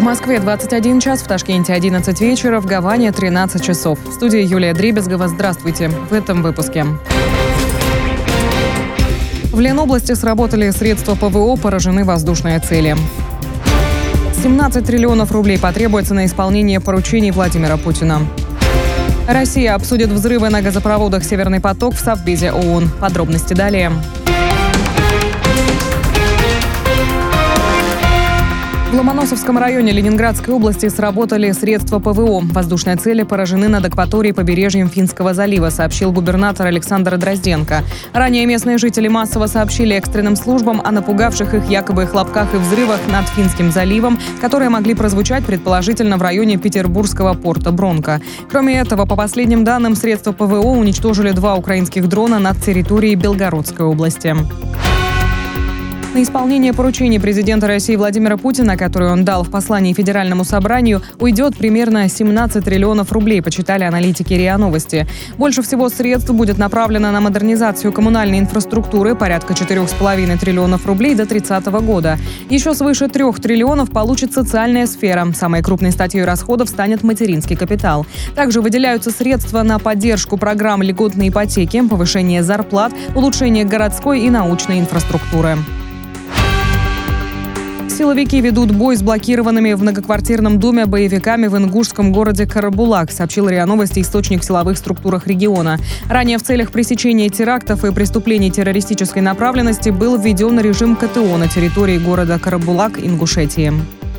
В Москве 21 час, в Ташкенте 11 вечера, в Гаване 13 часов. В студии Юлия Дребезгова. Здравствуйте. В этом выпуске. В Ленобласти сработали средства ПВО, поражены воздушные цели. 17 триллионов рублей потребуется на исполнение поручений Владимира Путина. Россия обсудит взрывы на газопроводах «Северный поток» в Совбезе ООН. Подробности далее. В Ломоносовском районе Ленинградской области сработали средства ПВО. Воздушные цели поражены над акваторией побережьем Финского залива, сообщил губернатор Александр Дрозденко. Ранее местные жители массово сообщили экстренным службам о напугавших их якобы хлопках и взрывах над Финским заливом, которые могли прозвучать предположительно в районе петербургского порта Бронко. Кроме этого, по последним данным, средства ПВО уничтожили 2 украинских дрона над территорией Белгородской области. На исполнение поручений президента России Владимира Путина, которые он дал в послании Федеральному собранию, уйдет примерно 17 триллионов рублей, почитали аналитики РИА Новости. Больше всего средств будет направлено на модернизацию коммунальной инфраструктуры, порядка 4,5 триллионов рублей до 30 года. Еще свыше 3 триллионов получит социальная сфера. Самой крупной статьей расходов станет материнский капитал. Также выделяются средства на поддержку программ льготной ипотеки, повышение зарплат, улучшение городской и научной инфраструктуры. Силовики ведут бой с блокированными в многоквартирном доме боевиками в ингушском городе Карабулак, сообщил РИА Новости источник в силовых структурах региона. Ранее в целях пресечения терактов и преступлений террористической направленности был введен режим КТО на территории города Карабулак, Ингушетии.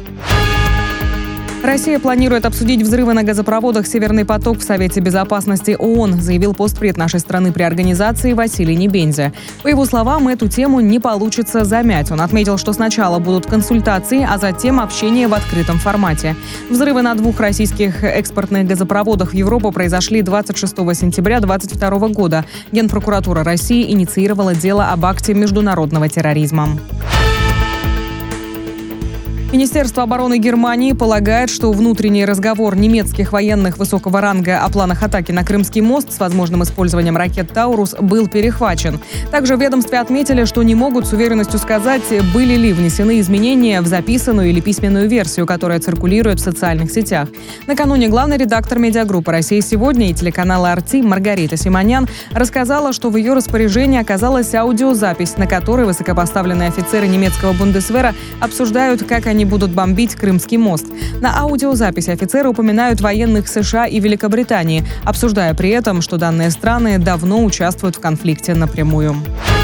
Россия планирует обсудить взрывы на газопроводах «Северный поток» в Совете безопасности ООН, заявил постпред нашей страны при организации Василий Небензя. По его словам, эту тему не получится замять. Он отметил, что сначала будут консультации, а затем общение в открытом формате. Взрывы на 2 российских экспортных газопроводах в Европу произошли 26 сентября 2022 года. Генпрокуратура России инициировала дело об акте международного терроризма. Министерство обороны Германии полагает, что внутренний разговор немецких военных высокого ранга о планах атаки на Крымский мост с возможным использованием ракет «Таурус» был перехвачен. Также в ведомстве отметили, что не могут с уверенностью сказать, были ли внесены изменения в записанную или письменную версию, которая циркулирует в социальных сетях. Накануне главный редактор медиагруппы «Россия сегодня» и телеканала «Арти» Маргарита Симонян рассказала, что в ее распоряжении оказалась аудиозапись, на которой высокопоставленные офицеры немецкого бундесвера обсуждают, как они будут бомбить Крымский мост. На аудиозаписи офицеры упоминают военных США и Великобритании, обсуждая при этом, что данные страны давно участвуют в конфликте напрямую.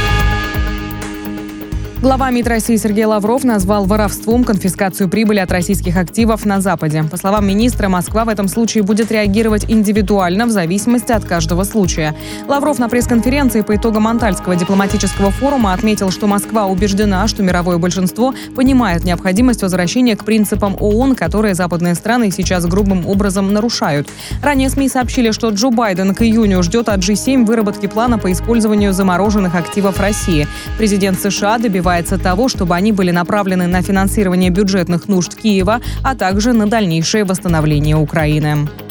Глава МИД России Сергей Лавров назвал воровством конфискацию прибыли от российских активов на Западе. По словам министра, Москва в этом случае будет реагировать индивидуально в зависимости от каждого случая. Лавров на пресс-конференции по итогам Антальского дипломатического форума отметил, что Москва убеждена, что мировое большинство понимает необходимость возвращения к принципам ООН, которые западные страны сейчас грубым образом нарушают. Ранее СМИ сообщили, что Джо Байден к июню ждет от G7 выработки плана по использованию замороженных активов России. Президент США добивается того, чтобы они были направлены на финансирование бюджетных нужд Киева, а также на дальнейшее восстановление Украины.